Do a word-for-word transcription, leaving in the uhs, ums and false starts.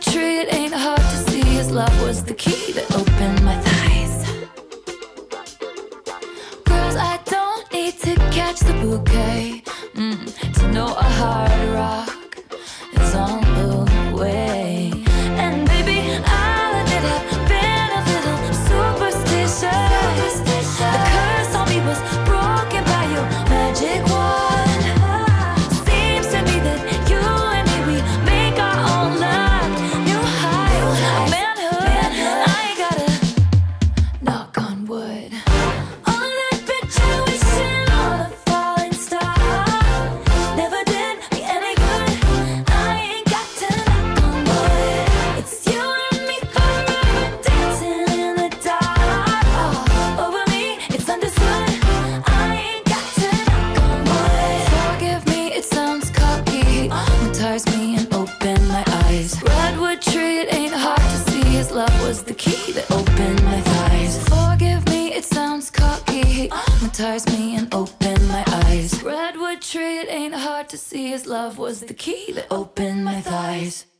tree, it ain't hard to see. His love was the key that opened my thighs. Girls, I don't need to catch the bouquet mm, to know a hard rock is on the way. And baby, I'll admit I've been a little superstitious. The curse on me was broken by your magic wand. Seems to me that you and me, we make our own luck. New heights of manhood, I ain't gotta knock on wood. On that picture wishing on a falling star. Never did me any good, I ain't got to knock on wood. It's you and me forever dancing in the dark. Oh, over me, it's understood, I ain't got to knock on wood. Forgive me, it sounds cocky, hypnotize me and open my eyes. Redwood tree, it ain't hard to see. His love was the key that opened my thighs. Forgive me, it sounds cocky, hypnotize me and open my eyes. Redwood tree, it ain't hard to see. His love was the key that opened my thighs.